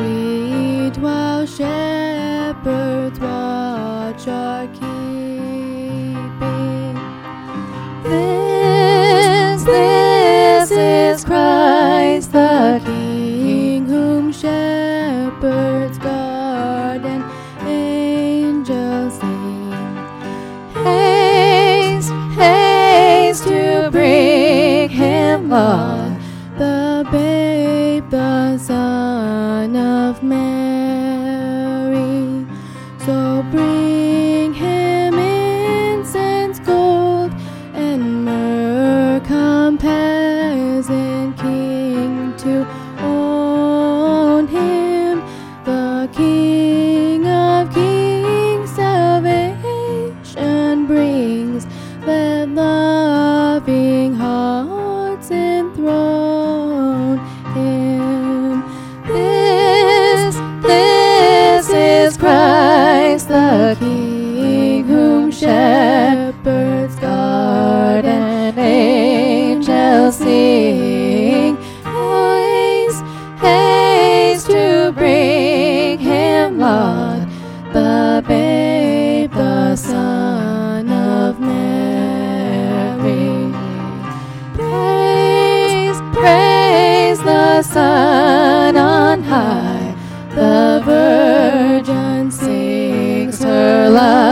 sweet while shepherds watch are keeping. This is Christ the King, whom shepherds guard and angels sing. Haste, haste to bring him, Lord, the babe, the Son of Mary. So bring him incense, gold, and myrrh, come peasant king to own him, the King of kings. Salvation brings, let loving hearts enthrone him. This is Christ the King, whom shepherds guard and angels sing. Haste, haste to bring him, Lord, the babe, the Son of Mary. Praise, praise the Son on high. The Virgin sings her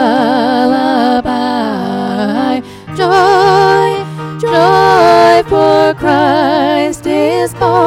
lullaby. Joy, joy, for Christ is born.